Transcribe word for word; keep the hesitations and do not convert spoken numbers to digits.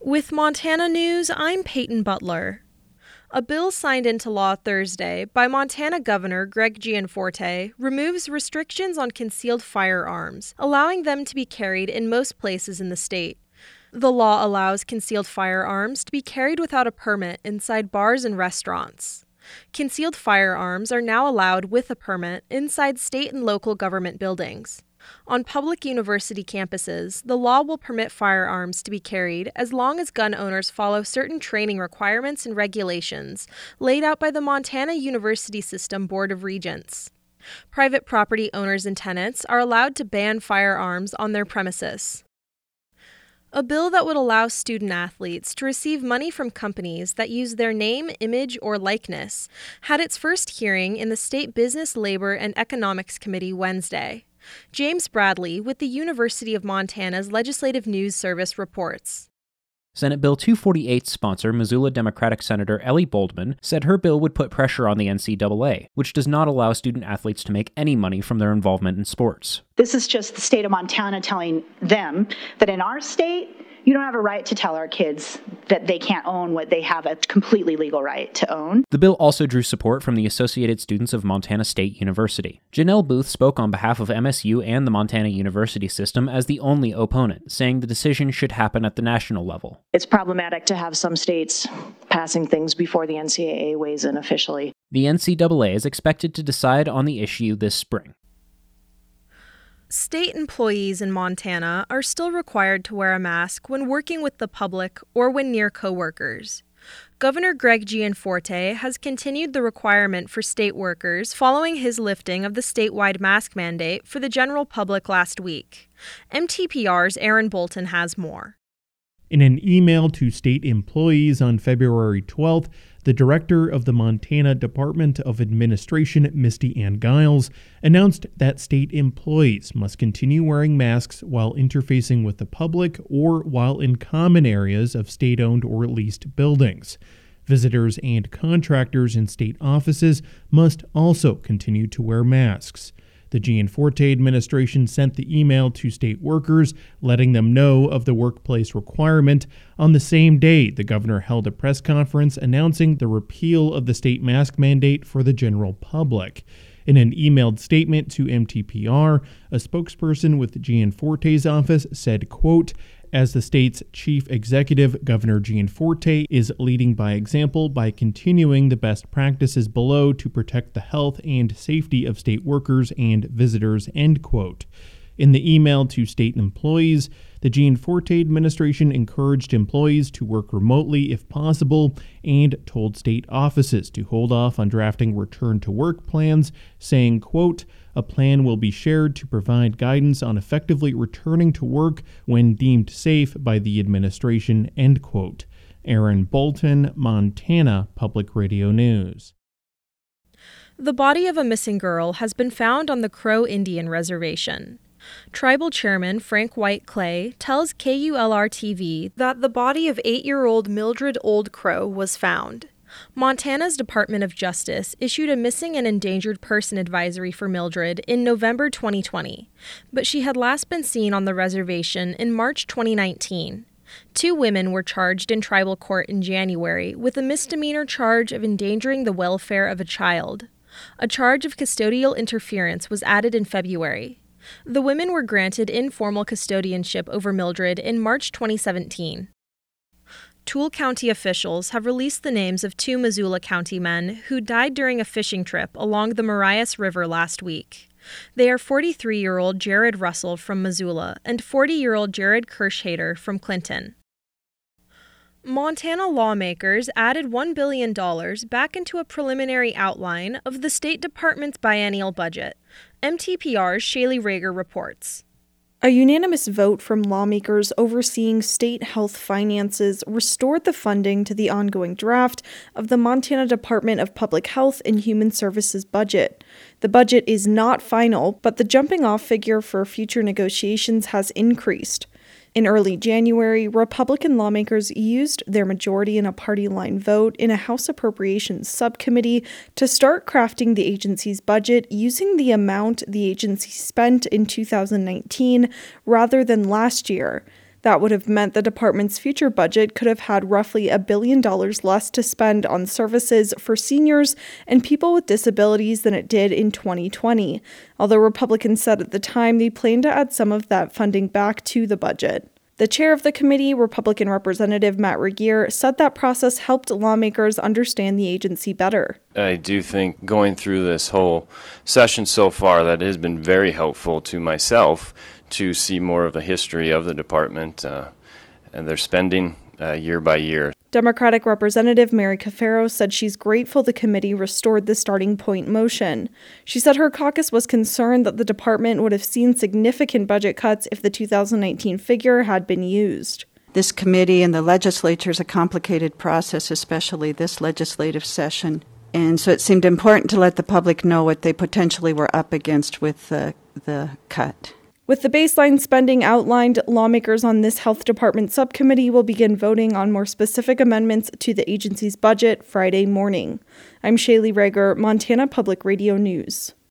With Montana News, I'm Peyton Butler. A bill signed into law Thursday by Montana Governor Greg Gianforte removes restrictions on concealed firearms, allowing them to be carried in most places in the state. The law allows concealed firearms to be carried without a permit inside bars and restaurants. Concealed firearms are now allowed with a permit inside state and local government buildings. On public university campuses, the law will permit firearms to be carried as long as gun owners follow certain training requirements and regulations laid out by the Montana University System Board of Regents. Private property owners and tenants are allowed to ban firearms on their premises. A bill that would allow student-athletes to receive money from companies that use their name, image, or likeness had its first hearing in the State Business, Labor, and Economics Committee Wednesday. James Bradley with the University of Montana's Legislative News Service reports. Senate Bill two forty-eight's sponsor, Missoula Democratic Senator Ellie Boldman, said her bill would put pressure on the N C double A, which does not allow student-athletes to make any money from their involvement in sports. This is just the state of Montana telling them that in our state, you don't have a right to tell our kids that they can't own what they have a completely legal right to own. The bill also drew support from the Associated Students of Montana State University. Janelle Booth spoke on behalf of M S U and the Montana University system as the only opponent, saying the decision should happen at the national level. It's problematic to have some states passing things before the N C double A weighs in officially. The N C double A is expected to decide on the issue this spring. State employees in Montana are still required to wear a mask when working with the public or when near coworkers. Governor Greg Gianforte has continued the requirement for state workers following his lifting of the statewide mask mandate for the general public last week. M T P R's Aaron Bolton has more. In an email to state employees on February twelfth, the director of the Montana Department of Administration, Misty Ann Giles, announced that state employees must continue wearing masks while interfacing with the public or while in common areas of state-owned or leased buildings. Visitors and contractors in state offices must also continue to wear masks. The Gianforte administration sent the email to state workers, letting them know of the workplace requirement. On the same day, the governor held a press conference announcing the repeal of the state mask mandate for the general public. In an emailed statement to M T P R, a spokesperson with Gianforte's office said, quote, "As the state's chief executive, Governor Gianforte is leading by example by continuing the best practices below to protect the health and safety of state workers and visitors," end quote. In the email to state employees, the Gianforte administration encouraged employees to work remotely if possible and told state offices to hold off on drafting return-to-work plans, saying, quote, "A plan will be shared to provide guidance on effectively returning to work when deemed safe by the administration," end quote. Aaron Bolton, Montana Public Radio News. The body of a missing girl has been found on the Crow Indian Reservation. Tribal Chairman Frank White Clay tells K U L R T V that the body of eight-year-old Mildred Old Crow was found. Montana's Department of Justice issued a missing and endangered person advisory for Mildred in November twenty twenty, but she had last been seen on the reservation in March twenty nineteen. Two women were charged in tribal court in January with a misdemeanor charge of endangering the welfare of a child. A charge of custodial interference was added in February. The women were granted informal custodianship over Mildred in March twenty seventeen. Toole County officials have released the names of two Missoula County men who died during a fishing trip along the Marias River last week. They are forty-three-year-old Jared Russell from Missoula and forty-year-old Jared Kirschhader from Clinton. Montana lawmakers added one billion dollars back into a preliminary outline of the State Department's biennial budget. M T P R's Shaylee Rager reports. A unanimous vote from lawmakers overseeing state health finances restored the funding to the ongoing draft of the Montana Department of Public Health and Human Services budget. The budget is not final, but the jumping-off figure for future negotiations has increased. In early January, Republican lawmakers used their majority in a party-line vote in a House Appropriations Subcommittee to start crafting the agency's budget using the amount the agency spent in two thousand nineteen rather than last year. That would have meant the department's future budget could have had roughly a billion dollars less to spend on services for seniors and people with disabilities than it did in twenty twenty, although Republicans said at the time they plan to add some of that funding back to the budget. The chair of the committee, Republican Representative Matt Regier, said that process helped lawmakers understand the agency better. I do think going through this whole session so far that has been very helpful to myself to see more of the history of the department uh, and their spending uh, year by year. Democratic Representative Mary Cafaro said she's grateful the committee restored the starting point motion. She said her caucus was concerned that the department would have seen significant budget cuts if the two thousand nineteen figure had been used. This committee and the legislature is a complicated process, especially this legislative session. And so it seemed important to let the public know what they potentially were up against with the, the cut. With the baseline spending outlined, lawmakers on this health department subcommittee will begin voting on more specific amendments to the agency's budget Friday morning. I'm Shaylee Rager, Montana Public Radio News.